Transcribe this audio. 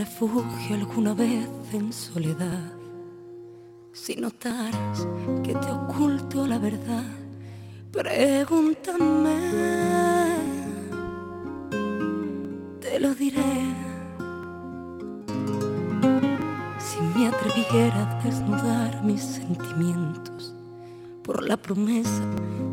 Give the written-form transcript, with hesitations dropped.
refugio alguna vez en soledad, si notaras que te oculto la verdad, pregúntame, te lo diré. Si me atreviera a desnudar mis sentimientos por la promesa